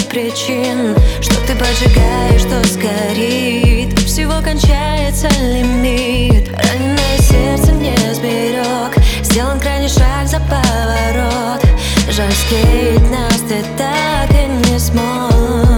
причин, что ты поджигаешь, что сгорит. Всего кончается лимит. Раненое сердце не сберег. Сделан крайний шаг за поворот. Жаль, склеить нас ты так и не смог.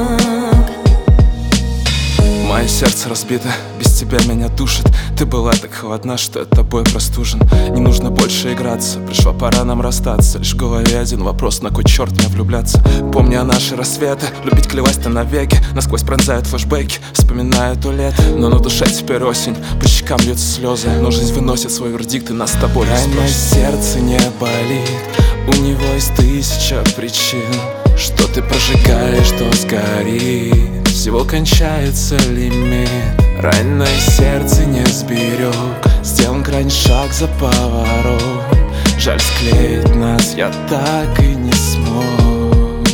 Мое сердце разбито, без тебя меня душит. Ты была так холодна, что я тобой простужен. Не нужно больше играться, пришла пора нам расстаться. Лишь в голове один вопрос: на кой черт мне влюбляться? Помню о наши рассветы, любить клевать-то навеки. Насквозь пронзают флешбеки, вспоминаю то лето. Но на душе теперь осень, по щекам льются слезы. Но жизнь выносит свой вердикт, и нас с тобой не спросит. Мое сердце не болит, у него есть тысяча причин, что ты прожигаешь, что сгорит. Всего кончается лимит. Раненое сердце не сберег. Сделан крайний шаг за поворот. Жаль, склеить нас я так и не смог.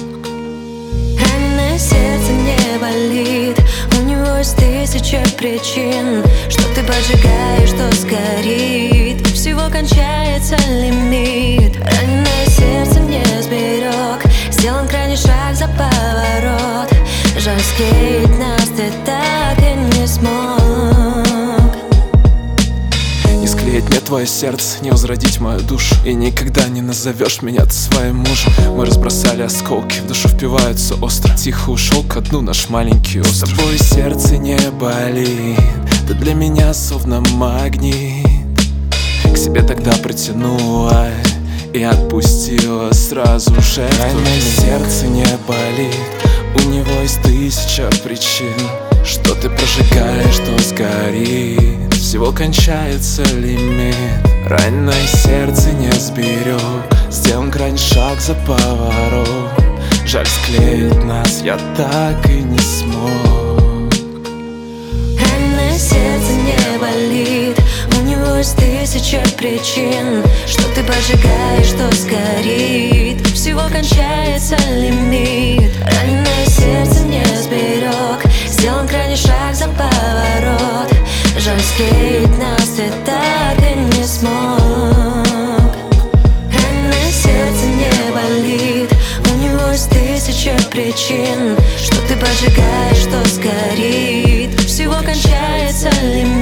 Раненое сердце не болит, у него есть тысяча причин, что ты поджигаешь, что сгорит. Всего кончается лимит. Раненое сердце не сберег. Сделан крайний шаг за поворот. Жаль, склеить нас ты так и не смог. Не склеить мне твое сердце, не возродить мою душу. И никогда не назовешь меня ты своим мужем. Мы разбросали осколки, в душу впиваются остро. Тихо ушел ко дну наш маленький остров. С тобой сердце не болит, ты для меня словно магнит. К себе тогда притянула и отпустила сразу же. Раненое сердце не болит, у него есть тысяча причин, что ты прожигаешь, что сгорит. Всего кончается лимит. Раненое сердце не сберег. Сделан крайний шаг за поворот. Жаль, склеить нас я так и не смог. Раненое сердце не болит, у него есть тысяча причин, что ты поджигаешь, что сгорит. Всего кончается лимит. Раненое сердце не сберег. Сделан крайний шаг за поворот. Жаль, склеить нас ты так и не смог. Раненое сердце не болит, у него есть тысяча причин, что ты поджигаешь, что сгорит. Всего кончается лимит.